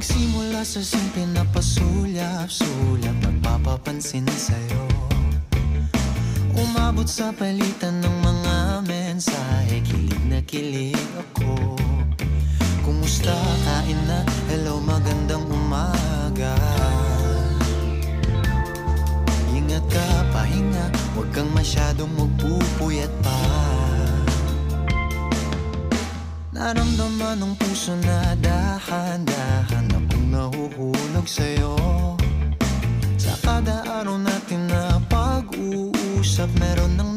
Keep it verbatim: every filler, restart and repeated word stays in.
Nagsimula sa simple na pasulyap-sulyap, nagpapapansin sa'yo. Umabot sa palitan ng mga mensahe, kilig na kilig ako. Kumusta, kain na, hello, magandang umaga. Ingat ka, pahinga, huwag kang masyadong magpupuyat pa. Naramdaman ng puso na dahan-dahan akong nahuhulog sa'yo. Sa kada araw natin na pag-uusap, meron ng